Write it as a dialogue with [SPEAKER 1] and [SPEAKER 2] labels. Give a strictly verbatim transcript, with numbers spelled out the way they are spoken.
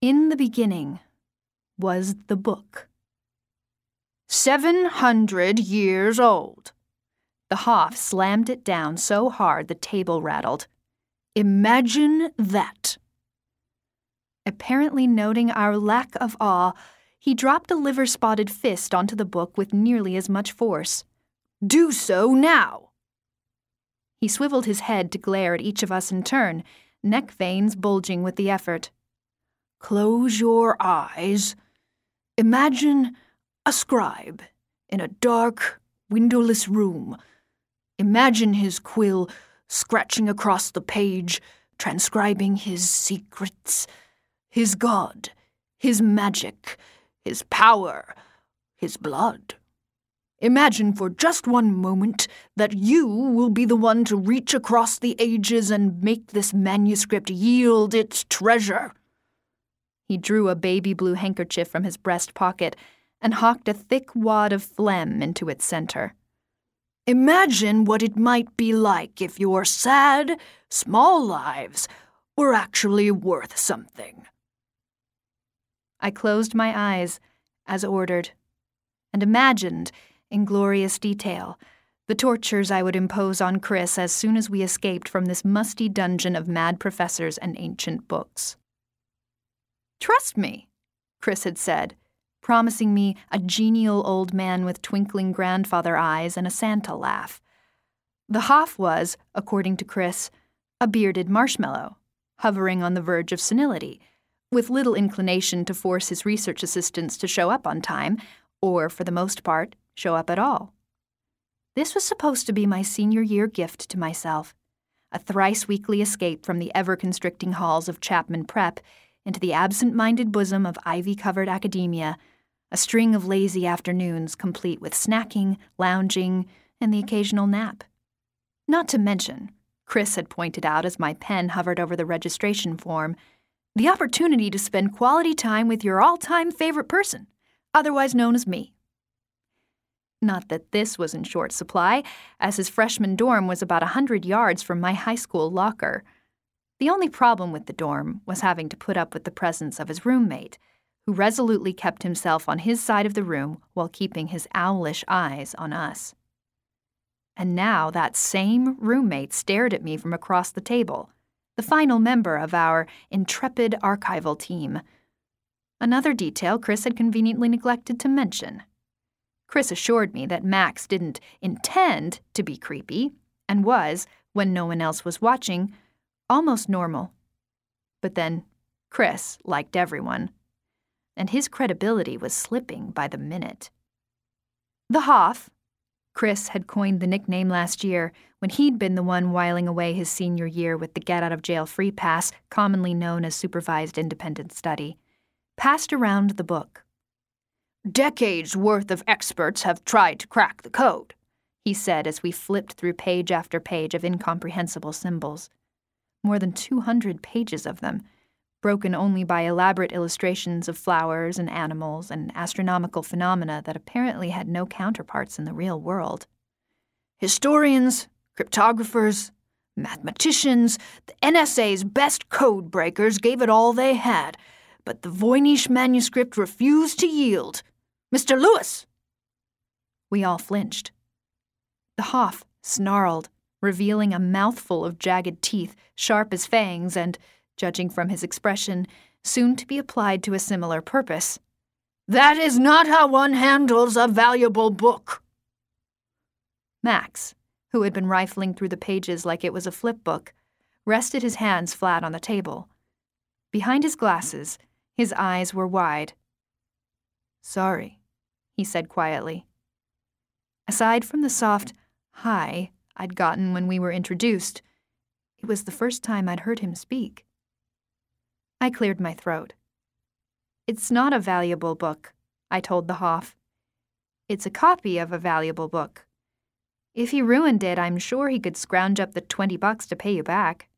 [SPEAKER 1] In the beginning was the book. Seven hundred years old. The Hoff slammed it down so hard the table rattled. Imagine that. Apparently noting our lack of awe, he dropped a liver-spotted fist onto the book with nearly as much force. Do so now! He swiveled his head to glare at each of us in turn, neck veins bulging with the effort. Close your eyes. Imagine a scribe in a dark, windowless room. Imagine his quill scratching across the page, transcribing his secrets, his god, his magic, his power, his blood. Imagine for just one moment that you will be the one to reach across the ages and make this manuscript yield its treasure. He drew a baby blue handkerchief from his breast pocket and hawked a thick wad of phlegm into its center. Imagine what it might be like if your sad, small lives were actually worth something. I closed my eyes, as ordered, and imagined, in glorious detail, the tortures I would impose on Chris as soon as we escaped from this musty dungeon of mad professors and ancient books. Trust me, Chris had said, promising me a genial old man with twinkling grandfather eyes and a Santa laugh. The Hoff was, according to Chris, a bearded marshmallow, hovering on the verge of senility, with little inclination to force his research assistants to show up on time, or, for the most part, show up at all. This was supposed to be my senior year gift to myself, a thrice-weekly escape from the ever-constricting halls of Chapman Prep into the absent-minded bosom of ivy-covered academia, a string of lazy afternoons complete with snacking, lounging, and the occasional nap. Not to mention, Chris had pointed out as my pen hovered over the registration form, the opportunity to spend quality time with your all-time favorite person, otherwise known as me. Not that this was in short supply, as his freshman dorm was about a hundred yards from my high school locker. The only problem with the dorm was having to put up with the presence of his roommate, who resolutely kept himself on his side of the room while keeping his owlish eyes on us. And now that same roommate stared at me from across the table, the final member of our intrepid archival team. Another detail Chris had conveniently neglected to mention. Chris assured me that Max didn't intend to be creepy and was, when no one else was watching, almost normal. But then Chris liked everyone, and his credibility was slipping by the minute. The Hoff, Chris had coined the nickname last year when he'd been the one whiling away his senior year with the get-out-of-jail-free pass, commonly known as supervised independent study, passed around the book. Decades worth of experts have tried to crack the code, he said as we flipped through page after page of incomprehensible symbols. More than two hundred pages of them, broken only by elaborate illustrations of flowers and animals and astronomical phenomena that apparently had no counterparts in the real world. Historians, cryptographers, mathematicians, the N S A's best code breakers gave it all they had, but the Voynich manuscript refused to yield. Mister Lewis! We all flinched. The Hoff snarled, revealing a mouthful of jagged teeth, sharp as fangs, and, judging from his expression, soon to be applied to a similar purpose. That is not how one handles a valuable book. Max, who had been rifling through the pages like it was a flip book, rested his hands flat on the table. Behind his glasses, his eyes were wide. Sorry, he said quietly. Aside from the soft hi I'd gotten when we were introduced, it was the first time I'd heard him speak. I cleared my throat. It's not a valuable book, I told the Hoff. It's a copy of a valuable book. If he ruined it, I'm sure he could scrounge up the twenty bucks to pay you back.